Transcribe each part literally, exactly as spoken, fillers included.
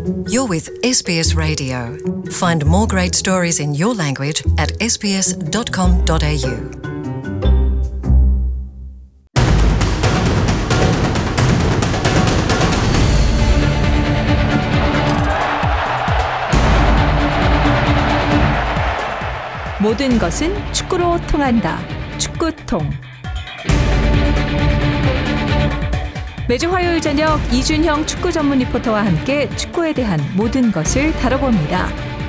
You're with 에스비에스 Radio. Find more great stories in your language at 에스 비 에스 닷 컴 닷 에이 유. 모든 것은 축구로 통한다. 축구통. 매주 화요일 저녁 이준형 축구 전문 리포터와 함께 축구에 대한 모든 것을 다뤄봅니다.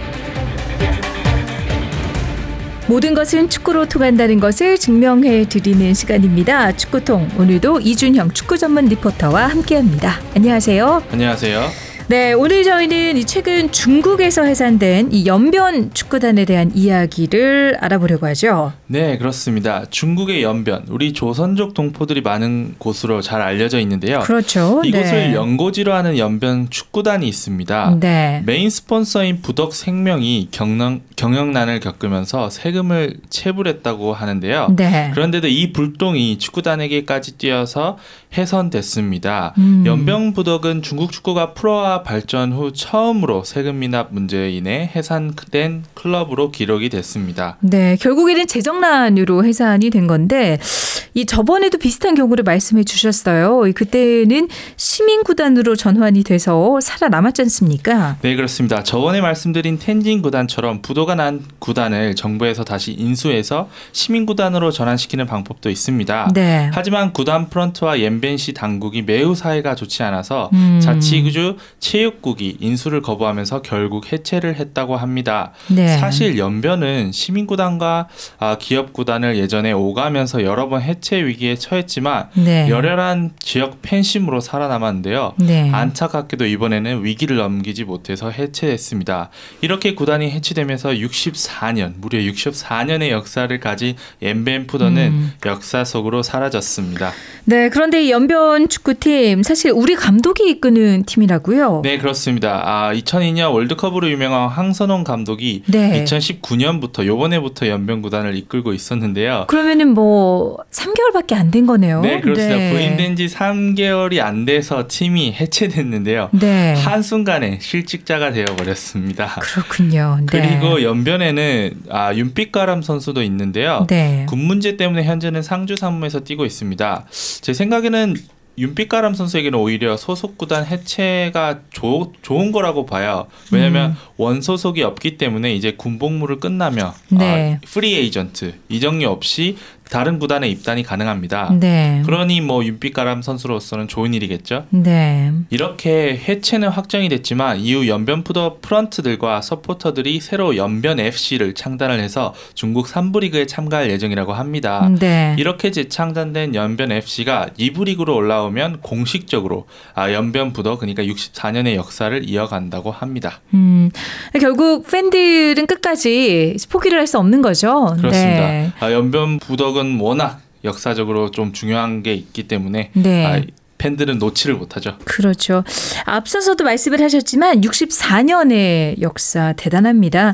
모든 것은 축구로 통한다는 것을 증명해 드리는 시간입니다. 축구통. 오늘도 이준형 축구 전문 리포터와 함께합니다. 안녕하세요. 안녕하세요. 네, 오늘 저희는 이 최근 중국에서 해산된 이 연변 축구단에 대한 이야기를 알아보려고 하죠. 네, 그렇습니다. 중국의 연변, 우리 조선족 동포들이 많은 곳으로 잘 알려져 있는데요. 그렇죠. 이곳을 네. 연고지로 하는 연변 축구단이 있습니다. 네. 메인 스폰서인 부덕생명이 경영, 경영난을 겪으면서 세금을 체불했다고 하는데요. 네. 그런데도 이 불똥이 축구단에게까지 뛰어서 훼손됐습니다. 음. 연변 부덕은 중국 축구가 프로화 발전 후 처음으로 세금 미납 문제에 인해 해산된 클럽으로 기록이 됐습니다. 네, 결국에는 재정난으로 해산이 된 건데 이 저번에도 비슷한 경우를 말씀해 주셨어요. 그때는 시민구단으로 전환이 돼서 살아남았지 않습니까? 네, 그렇습니다. 저번에 말씀드린 텐진 구단처럼 부도가 난 구단을 정부에서 다시 인수해서 시민구단으로 전환시키는 방법도 있습니다. 네. 하지만 구단 프런트와 옌벤시 당국이 매우 사이가 좋지 않아서 음. 자치구주 체육국이 인수를 거부하면서 결국 해체를 했다고 합니다. 네. 사실 연변은 시민구단과 기업구단을 예전에 오가면서 여러 번 해체 위기에 처했지만 네. 열혈한 지역 팬심으로 살아남았는데요. 네. 안타깝게도 이번에는 위기를 넘기지 못해서 해체했습니다. 이렇게 구단이 해체되면서 육십사 년, 무려 육십사 년의 역사를 가진 옌벤푸더는 음. 역사 속으로 사라졌습니다. 네, 그런데 이 연변 축구팀 사실 우리 감독이 이끄는 팀이라고요? 네, 그렇습니다. 아, 이천이 년 월드컵으로 유명한 황선홍 감독이 네. 이천십구 년부터 요번에부터 연변 구단을 이끌고 있었는데요. 그러면은 뭐 삼 개월밖에 안 된 거네요. 네, 그렇습니다. 네. 부임된 지 삼 개월이 안 돼서 팀이 해체됐는데요. 네. 한순간에 실직자가 되어버렸습니다. 그렇군요. 네. 그리고 연변에는 아, 윤빛가람 선수도 있는데요. 네. 군 문제 때문에 현재는 상주 산무에서 뛰고 있습니다. 제 생각에는 윤빛가람 선수에게는 오히려 소속 구단 해체가 조, 좋은 거라고 봐요. 왜냐하면 음. 원소속이 없기 때문에 이제 군복무를 끝나며 네. 어, 프리 에이전트 이적료 없이 다른 구단에 입단이 가능합니다. 네. 그러니 뭐 윤빛가람 선수로서는 좋은 일이겠죠. 네. 이렇게 해체는 확정이 됐지만 이후 연변푸더 프런트들과 서포터들이 새로 연변 에프씨를 창단을 해서 중국 삼 부 리그에 참가할 예정이라고 합니다. 네. 이렇게 재창단된 연변 에프씨가 이 부 리그로 올라오면 공식적으로 아, 연변푸더 그러니까 육십사 년의 역사를 이어간다고 합니다. 음, 결국 팬들은 끝까지 포기를 할 수 없는 거죠. 그렇습니다. 네. 아, 연변푸더는 워낙 역사적으로 좀 중요한 게 있기 때문에 네. 아, 팬들은 놓지를 못하죠. 그렇죠. 앞서서도 말씀을 하셨지만 육십사 년의 역사 대단합니다.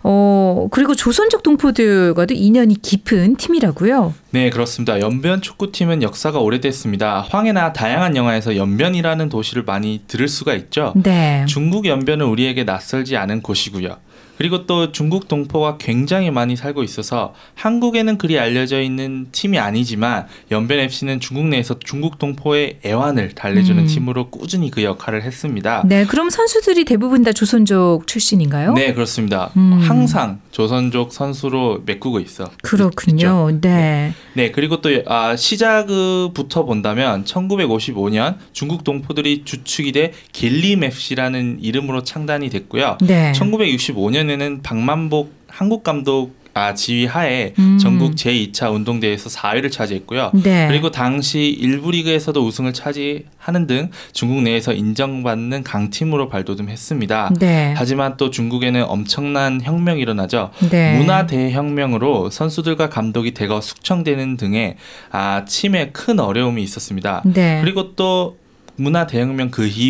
어, 그리고 조선족 동포들과도 인연이 깊은 팀이라고요. 네, 그렇습니다. 연변 축구팀은 역사가 오래됐습니다. 황해나 다양한 영화에서 연변이라는 도시를 많이 들을 수가 있죠. 네. 중국 연변은 우리에게 낯설지 않은 곳이고요. 그리고 또 중국 동포가 굉장히 많이 살고 있어서 한국에는 그리 알려져 있는 팀이 아니지만 연변 에프씨는 중국 내에서 중국 동포의 애환을 달래주는 음. 팀으로 꾸준히 그 역할을 했습니다. 네, 그럼 선수들이 대부분 다 조선족 출신인가요? 네, 그렇습니다. 음. 항상 조선족 선수로 메꾸고 있어. 그렇군요. 있죠. 네. 네, 그리고 또 아, 시작부터 본다면 천구백오십오 년 중국 동포들이 주축이 돼 길림 에프씨라는 이름으로 창단이 됐고요. 네. 천구백육십오 년에는 박만복 한국 감독 아, 지휘 하에 음. 전국 제이 차 운동대회에서 사 위를 차지했고요. 네. 그리고 당시 일부 리그에서도 우승을 차지하는 등 중국 내에서 인정받는 강팀으로 발돋움했습니다. 네. 하지만 또 중국에는 엄청난 혁명이 일어나죠. 네. 문화 대혁명으로 선수들과 감독이 대거 숙청되는 등의 아, 팀에 큰 어려움이 있었습니다. 네. 그리고 또 문화 대혁명 그 이후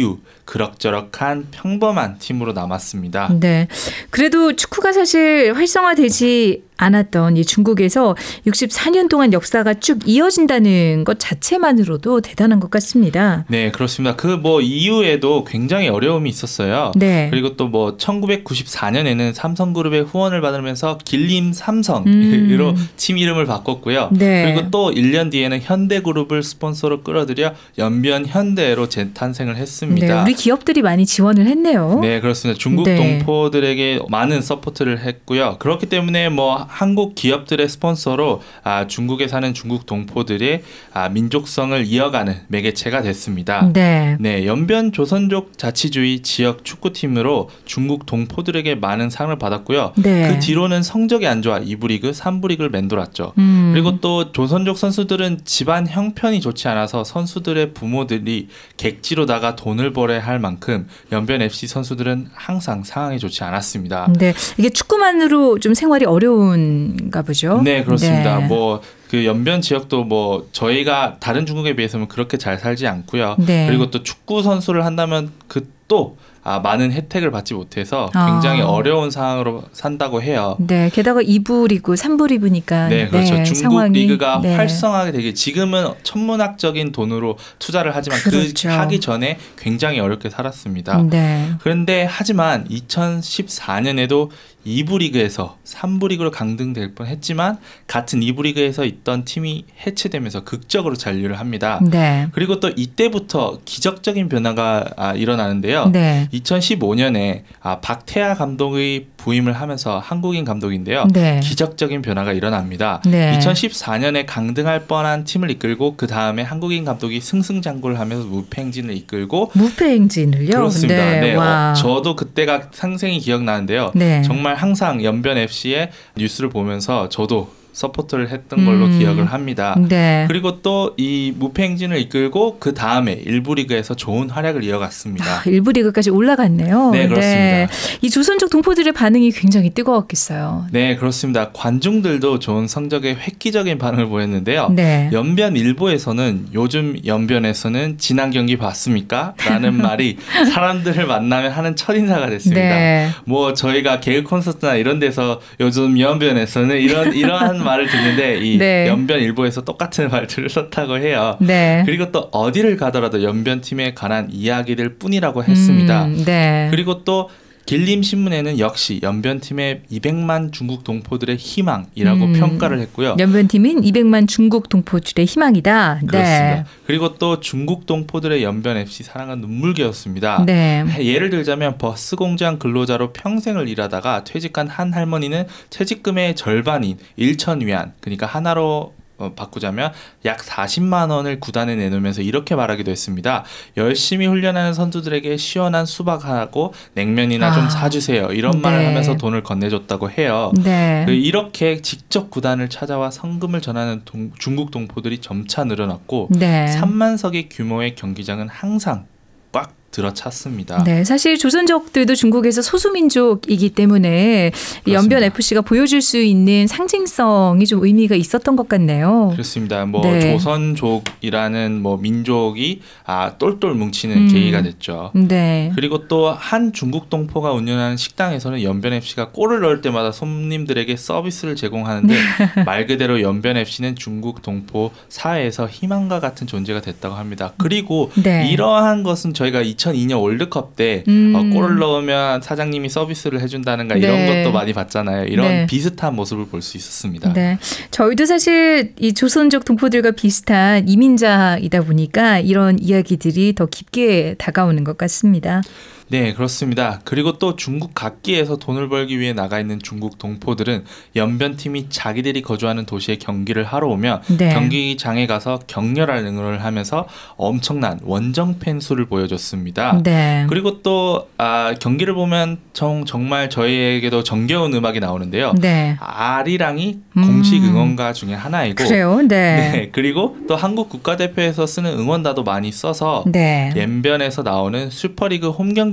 그럭저럭한 평범한 팀으로 남았습니다. 네. 그래도 축구가 사실 활성화되지 않았던 이 중국에서 육십사 년 동안 역사가 쭉 이어진다는 것 자체만으로도 대단한 것 같습니다. 네, 그렇습니다. 그 뭐 이후에도 굉장히 어려움이 있었어요. 네. 그리고 또 뭐 천구백구십사 년에는 삼성그룹의 후원을 받으면서 길림 삼성으로 음. 팀 이름을 바꿨고요. 네. 그리고 또 일 년 뒤에는 현대그룹을 스폰서로 끌어들여 연변 현대로 재탄생을 했습니다. 네, 우리 기업들이 많이 지원을 했네요. 네, 그렇습니다. 중국 네. 동포들에게 많은 서포트를 했고요. 그렇기 때문에 뭐 한국 기업들의 스폰서로 아, 중국에 사는 중국 동포들의 아, 민족성을 이어가는 매개체가 됐습니다. 네. 네, 연변 조선족 자치주의 지역 축구팀으로 중국 동포들에게 많은 상을 받았고요. 네. 그 뒤로는 성적이 안 좋아 이 부 리그, 삼 부 리그를 맴돌았죠. 음. 그리고 또 조선족 선수들은 집안 형편이 좋지 않아서 선수들의 부모들이 객지로다가 돈을 벌어야 할 만큼 연변 에프씨 선수들은 항상 상황이 좋지 않았습니다. 네, 이게 축구만으로 좀 생활이 어려운가 보죠. 네, 그렇습니다. 네. 뭐 그 연변 지역도 뭐 저희가 다른 중국에 비해서는 그렇게 잘 살지 않고요. 네. 그리고 또 축구 선수를 한다면 그 또 아, 많은 혜택을 받지 못해서 아. 굉장히 어려운 상황으로 산다고 해요. 네, 게다가 이 부 리그, 삼 부 리그니까 네, 그렇죠. 네, 중국 상황이, 리그가 네. 활성화하게 되기 지금은 천문학적인 돈으로 투자를 하지만 그렇죠. 그 하기 전에 굉장히 어렵게 살았습니다. 네. 그런데 하지만 이천십사 년에도 이 부 리그에서 삼 부 리그로 강등될 뻔했지만 같은 이 부 리그에서 있던 팀이 해체되면서 극적으로 잔류를 합니다. 네. 그리고 또 이때부터 기적적인 변화가 아, 일어나는데요. 네. 이천십오 년에 아, 박태하 감독의 부임을 하면서 한국인 감독인데요. 네. 기적적인 변화가 일어납니다. 네. 이천십사 년에 강등할 뻔한 팀을 이끌고 그 다음에 한국인 감독이 승승장구를 하면서 무패행진을 이끌고 무패행진을요? 그렇습니다. 네. 네, 와. 어, 저도 그때가 상생이 기억나는데요. 네. 정말 항상 연변 에프씨의 뉴스를 보면서 저도 서포트를 했던 걸로 음. 기억을 합니다. 네. 그리고 또 이 무패행진을 이끌고 그 다음에 일부 리그에서 좋은 활약을 이어갔습니다. 아, 일부 리그까지 올라갔네요. 네, 그렇습니다. 이 조선족 동포들의 반응이 굉장히 뜨거웠겠어요. 네, 그렇습니다. 관중들도 좋은 성적에 획기적인 반응을 보였는데요. 네. 연변 일보에서는 요즘 연변에서는 지난 경기 봤습니까? 라는 말이 사람들을 만나면 하는 첫인사가 됐습니다. 네. 뭐 저희가 개그 콘서트나 이런 데서 요즘 연변에서는 이런 이러한 말을 듣는데 이 네. 연변 일보에서 똑같은 말들을 썼다고 해요. 네. 그리고 또 어디를 가더라도 연변 팀에 관한 이야기들 뿐이라고 했습니다. 음, 네. 그리고 또 길림 신문에는 역시 연변팀의 이백만 중국 동포들의 희망이라고 음. 평가를 했고요. 연변팀인 이백만 중국 동포들의 희망이다. 그렇습니다. 네. 그리고 또 중국 동포들의 연변 에프씨 사랑은 눈물겨웠습니다. 네. 예를 들자면 버스 공장 근로자로 평생을 일하다가 퇴직한 한 할머니는 퇴직금의 절반인 일천 위안, 그러니까 하나로 어, 바꾸자면 약 사십만 원을 구단에 내놓으면서 이렇게 말하기도 했습니다. 열심히 훈련하는 선수들에게 시원한 수박하고 냉면이나 아, 좀 사주세요. 이런 말을 네. 하면서 돈을 건네줬다고 해요. 네. 그 이렇게 직접 구단을 찾아와 성금을 전하는 동, 중국 동포들이 점차 늘어났고 네. 삼만 석의 규모의 경기장은 항상 꽉 들어찼습니다. 네, 사실 조선족들도 중국에서 소수민족이기 때문에 이 연변 에프씨가 보여줄 수 있는 상징성이 좀 의미가 있었던 것 같네요. 그렇습니다. 뭐 네. 조선족이라는 뭐 민족이 아 똘똘 뭉치는 음. 계기가 됐죠. 네. 그리고 또 한 중국 동포가 운영하는 식당에서는 연변 에프씨가 골을 넣을 때마다 손님들에게 서비스를 제공하는데 말 그대로 연변 에프씨는 중국 동포 사회에서 희망과 같은 존재가 됐다고 합니다. 그리고 네. 이러한 것은 저희가 이천이 년 월드컵 때 음. 어, 골을 넣으면 사장님이 서비스를 해준다는가 이런 네. 것도 많이 봤잖아요. 이런 네. 비슷한 모습을 볼 수 있었습니다. 네. 저희도 사실 이 조선족 동포들과 비슷한 이민자이다 보니까 이런 이야기들이 더 깊게 다가오는 것 같습니다. 네, 그렇습니다. 그리고 또 중국 각지에서 돈을 벌기 위해 나가 있는 중국 동포들은 연변팀이 자기들이 거주하는 도시에 경기를 하러 오면 네. 경기장에 가서 격렬한 응원을 하면서 엄청난 원정 팬 수를 보여줬습니다. 네. 그리고 또 아, 경기를 보면 정, 정말 저희에게도 정겨운 음악이 나오는데요. 네. 아리랑이 음. 공식 응원가 중에 하나이고 그래요. 네. 네, 그리고 또 한국 국가대표에서 쓰는 응원다도 많이 써서 네. 연변에서 나오는 슈퍼리그 홈 경기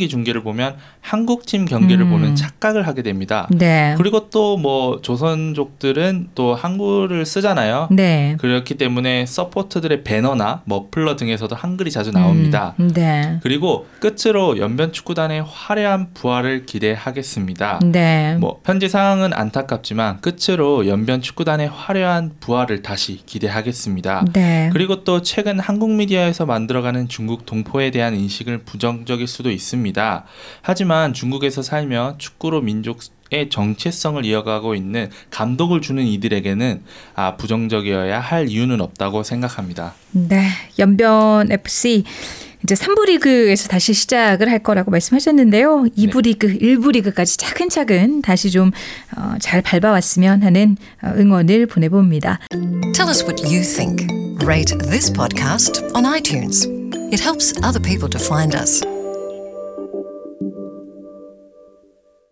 경기 중계를 보면 한국 팀 경기를 음. 보는 착각을 하게 됩니다. 네. 그리고 또 뭐 조선족들은 또 한글을 쓰잖아요. 네. 그렇기 때문에 서포터들의 배너나 머플러 등에서도 한글이 자주 나옵니다. 음. 네. 그리고 끝으로 연변축구단의 화려한 부활을 기대하겠습니다. 네. 뭐 현재 상황은 안타깝지만 끝으로 연변축구단의 화려한 부활을 다시 기대하겠습니다. 네. 그리고 또 최근 한국 미디어에서 만들어가는 중국 동포에 대한 인식을 부정적일 수도 있습니다. 하지만 중국에서 살며 축구로 민족의 정체성을 이어가고 있는 감동을 주는 이들에게는 아, 부정적이어야 할 이유는 없다고 생각합니다. 네. 연변 에프씨 이제 삼 부 리그에서 다시 시작을 할 거라고 말씀하셨는데요. 이 부 리그, 일 부 리그까지 차근차근 다시 좀 잘 밟아왔으면 하는 응원을 보내봅니다. Tell us what you think. Rate this podcast on iTunes. It helps other people to find us.